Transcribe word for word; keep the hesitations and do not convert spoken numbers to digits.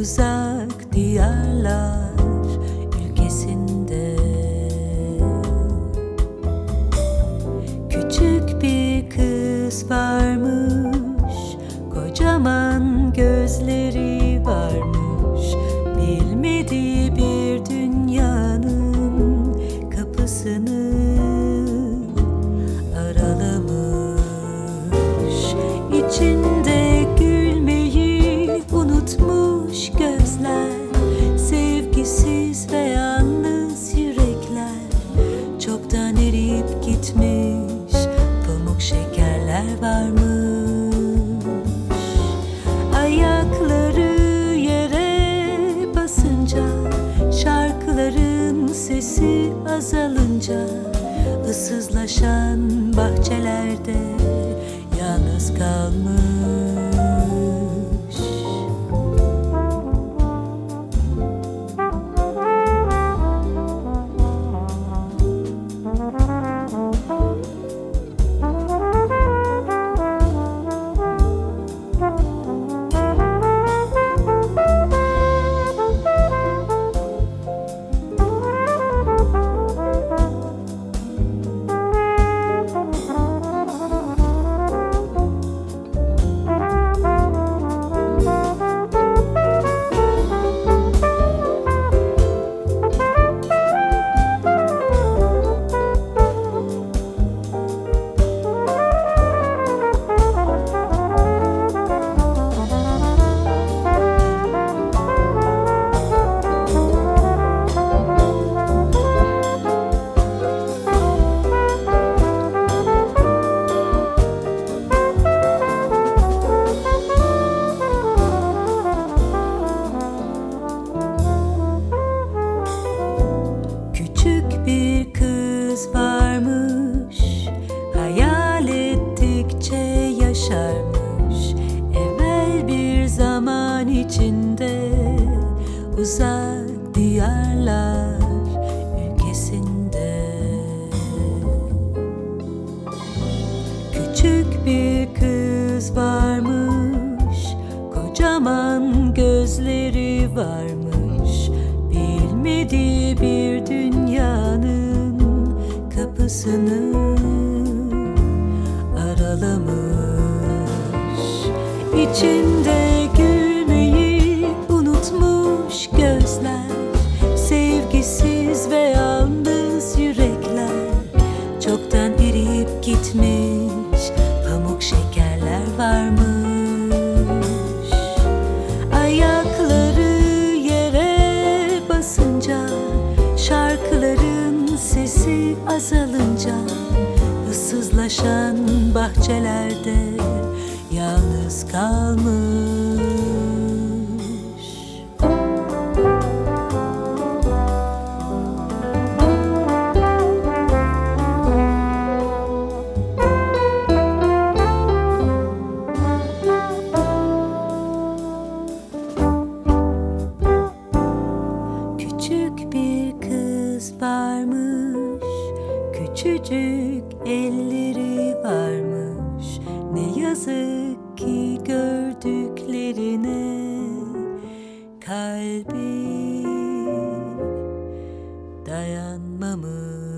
uzak diyarlar ülkesinde. Küçük bir kız varmış, kocaman gözleri varmış. Bilmediği bir dünyanın kapısını aralamış. İçinde gülmeyi unutmuş gözler, sevgisiz ve yalnız yürekler. Çoktan eriyip gitmiş pamuk şekerler varmış. Ayakları yere basınca, şarkıların sesi azalınca, ıssızlaşan bahçelerde yalnız kalmış. Bir kız varmış, hayal ettikçe yaşarmış. Evvel bir zaman içinde, uzak diyarlar ülkesinde. Küçük bir kız varmış, kocaman gözleri varmış. Bilmediği bir dünyanın kapısını aralamış. İçinde gülmeyi unutmuş gözler, sevgisiz ve yalnız yürekler. Çoktan eriyip gitmiş pamuk şekerler varmış. Ayakları yere basınca, şarkıların sesi azalınca, ıssızlaşan bahçelerde yalnız kalmış. Küçük bir kız varmış, küçücük elleri varmış. Ne yazık ki gördüklerine kalbi dayanmamış.